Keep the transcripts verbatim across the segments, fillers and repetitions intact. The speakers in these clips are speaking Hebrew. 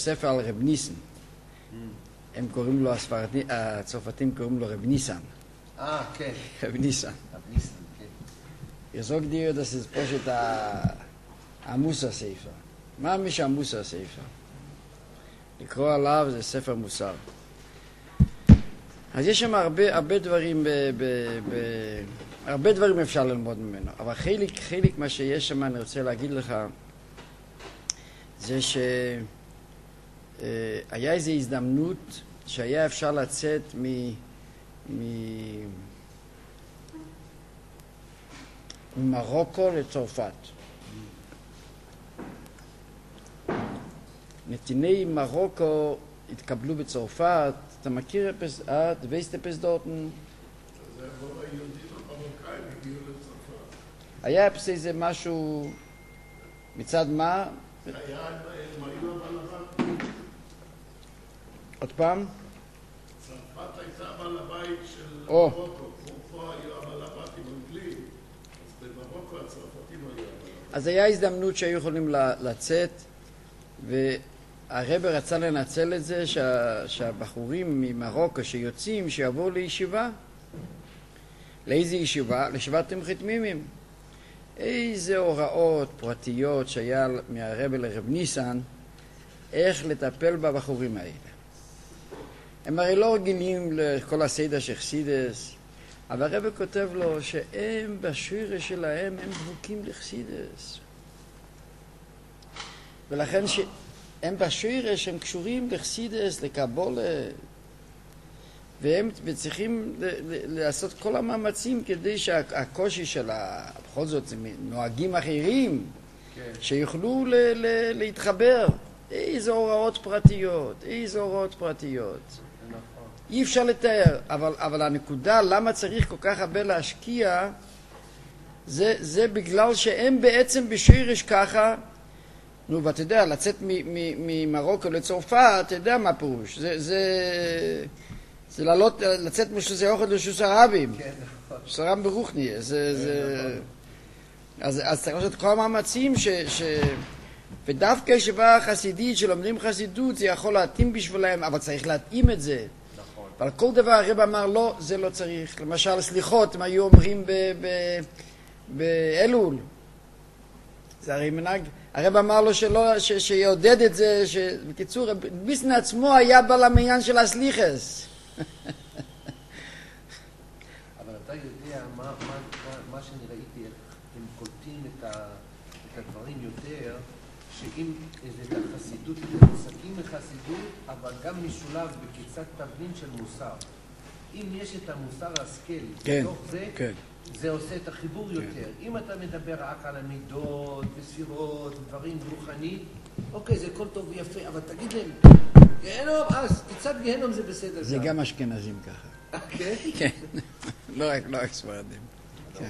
ספר על רב ניסן. הם קוראים לו, הספרדים, הצרפתים קוראים לו רב ניסן. אה, כן. רב ניסן. רב ניסן, כן. Ich sage dir, das ist פשוט המוסר ספר. מה מי שהמוסר ספר? לקרוא עליו זה ספר מוסר. אז יש שם הרבה, הרבה דברים, ב, ב, ב, הרבה דברים אפשר ללמוד ממנו. אבל חלק, חלק מה שיש שם, אני רוצה להגיד לך, זה שהיה איזו הזדמנות שהיה אפשר לצאת מ... מ... ממרוקו לצרפת. נתיני מרוקו התקבלו בצרפת. אתה מכיר את וייסט פסדורטן? זה הרוב היהודים המרוקאים הגיעו לצרפת. היה איזה משהו מצד מה? היה, הם היו הבעל הבית. עוד פעם? צרפת הייתה הבעל הבית של או. מרוקו. פה היו הבעל הבית עם אנגלים. אז במרוקו הצרפתים היו הבעל הבית. אז היה הזדמנות שהיו יכולים לצאת, והרב רצה לנצל את זה שה, שהבחורים ממרוקו שיוצאים, שיבואו לישיבה. לאיזה ישיבה? לישיבת תמחית מימים. איזה הוראות פרטיות שהיה מהרב לרב ניסן, איך לטפל בבחורים האלה. הם הרי לא רגילים לכל הסדר של חסידס, אבל הרב כותב לו שהם בשירה שלהם הם דבוקים לחסידס. ולכן שהם בשירה שהם קשורים לחסידס, לקבולה, והם צריכים לעשות כל המאמצים כדי שהקושי של בכל זאת זה נוהגים אחרים, כן. שיוכלו ל- ל- להתחבר. איזה הוראות פרטיות, איזה הוראות פרטיות. נכון. אי אפשר לתאר, אבל, אבל הנקודה למה צריך כל כך הרבה להשקיע, זה, זה בגלל שהם בעצם בשירש ככה, נו, ואתה יודע, לצאת ממרוקו לצרפת, אתה יודע מה פירוש, זה, זה, זה לעלות, לצאת משוסי אוכל לשוס הרבים, כן, נכון. שוס הרב ברוכני, זה, זה, אז, אז צריך לעשות כל המאמצים ש, ש, ודווקא שבאה חסידית שלומדים חסידות, זה יכול להתאים בשבילהם, אבל צריך להתאים את זה. נכון. אבל כל דבר הרב אמר, לא, זה לא צריך. למשל, סליחות, הם היו אומרים באלול. זה הרי מנהג, הרב אמר לו שלא, ש, שיעודד את זה, שבקיצור, ביסן עצמו היה בעל המעניין של הסליחס. אבל אתה יודע מה, מה, מה שאני ראיתי, הם קולטים את, ה, את הדברים יותר, שאם איזה חסידות, מושגים מחסידות, אבל גם משולב בקיצת תבנין של מוסר. אם יש את המוסר השכל, כן, בתוך זה, כן. זה עושה את החיבור יותר. אם אתה מדבר רק על המידות וספירות ודברים רוחנית, אוקיי, זה כל טוב ויפה, אבל תגיד להם, גיהנום, אז קיצת גיהנום זה בסדר. זה גם אשכנזים ככה. כן? כן, לא רק, לא רק ספרדים. כן.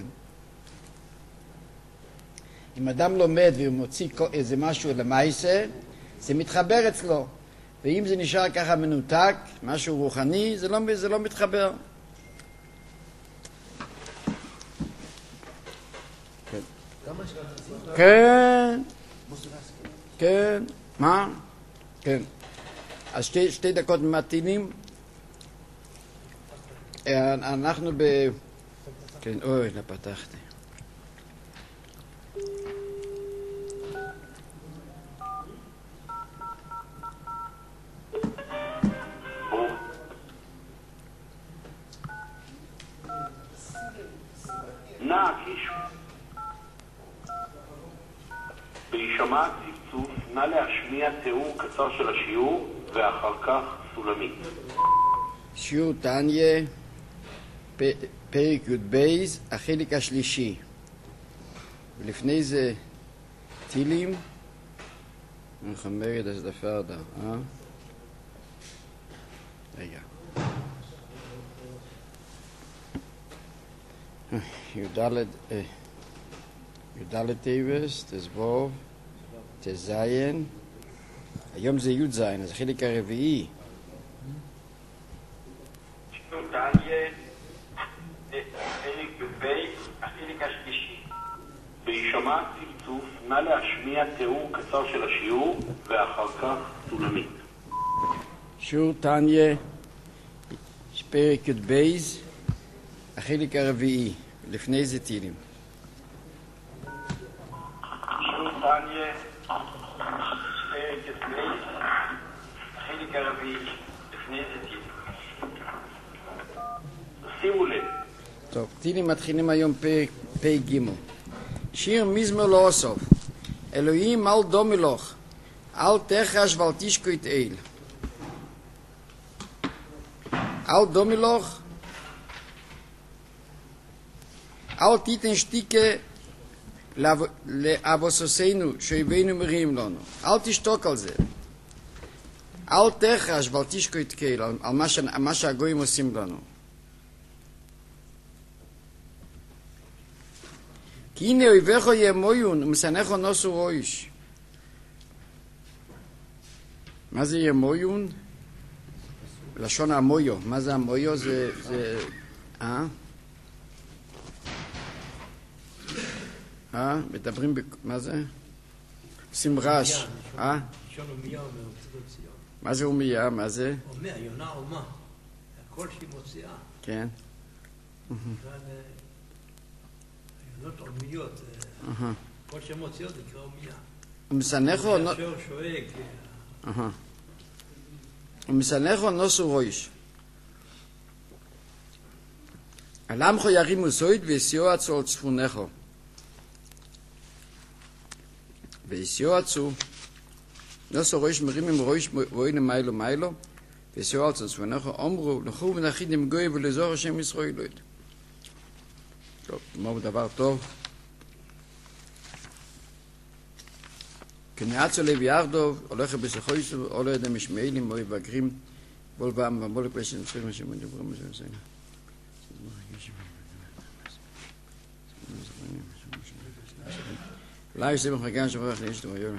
אם אדם לומד והוא מוציא איזה משהו למעשה, זה מתחבר אצלו. ואם זה נשאר ככה מנותק, משהו רוחני, זה לא, זה לא מתחבר. כן. כן. כן. מה? כן. אז שתי, שתי דקות ממתינים. אנחנו ב... כן, אוי, לא פתחתי. נא קיש בהישמע צפצוף, נא להשמיע תיאור קצר של השיעור ואחר כך סולמית. שיעור תניה פרק י' בייז, החלק השלישי. ולפני זה טילים מחמרת אז דפרדה, אה? רגע. י"ד י"ד טייבס, תזבוב, תזיין. היום זה י' זין, אז החלק הרביעי. שיעור תניה פרק י' בייז, החלק השלישי. בהישמע צפצוף, נא להשמיע תיאור קצר של השיעור ואחר כך סולמית. שיעור תניא, פרק י"ב, החלק הרביעי, לפני זה תהילים. שיעור תניא, פרק י"ב, החלק הרביעי, לפני זה תהילים. שימו לב. טוב, תהילים מתחילים היום פרק פ"ג. שיר מזמור לאסוף. אלוהים אל דומי לך, אל תחש ואל תשקוט אל. אל דומי לך, אל תיתן שתיקה לאבוסוסינו שאויבינו מריעים לנו. אל תשתוק על זה. אל תחש ואל תשקוט אל, על מה, ש... מה שהגויים עושים לנו. כי הנה אויביך ימויון ומשנאיך נוסו ראש. מה זה ימויון? לשון המויו. מה זה המויו? זה... זה... אה? אה? מדברים ב... מה זה? עושים רעש. אה? לשון אומיה ומארצות ציון. מה זה אומיה? מה זה? אומיה, יונה אומה. הכל שהיא מוציאה. כן. היונות אומיות. כל שהיא מוציאות זה נקרא אומיה. ומשנאיך נוסו... אשר שואג. אהה. ומשנאיך נוסו ראש. על עמך ירימו זויד ויסיועצו על צפונך. ויסיועצו נוסו ראש מרימים ראש ואוין מיילו מיילו ויסיועצו על צפונך. אמרו לכו ונחית עם גוי ולזור השם ישראל. טוב, אמרו דבר טוב. כנעצו לב ירדוב, הולך בסחויסו, עולה ידם משמעילים, מוי בגרים, בול בם ובול פשן, נצחים השם מדברים על זה. אולי יש זה מחלקה שברח לי, יש דבר יונה.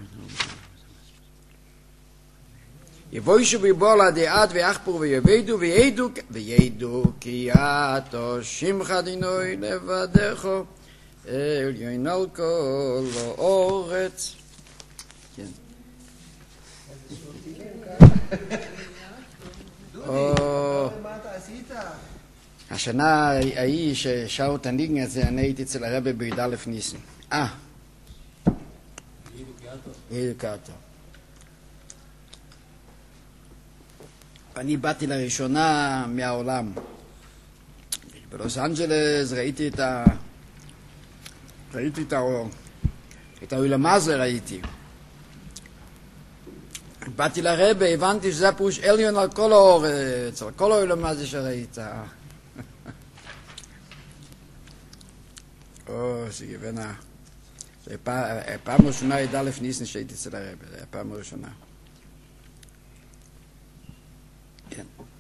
יבוישו ביבור לדעת ויחפור ויבדו וידו, וידו קריאתו שמך דינוי לבדךו, אל יינל כל האורץ. כן. השנה ההיא ששרו את הניגן הזה, אני הייתי אצל הרבי בי"א ניסן. אה. ידו קאטו. אני באתי לראשונה מהעולם. בלוס אנג'לס ראיתי את ה... ראיתי את האור. את האוילם הזה ראיתי. באתי לרבי, הבנתי שזה הפירוש עליון על כל האורץ, על כל האוילם הזה שראית. או, זה גוונה. זה פעם ראשונה ידע לפניסן שהייתי אצל הרבי, זה היה פעם ראשונה. כן.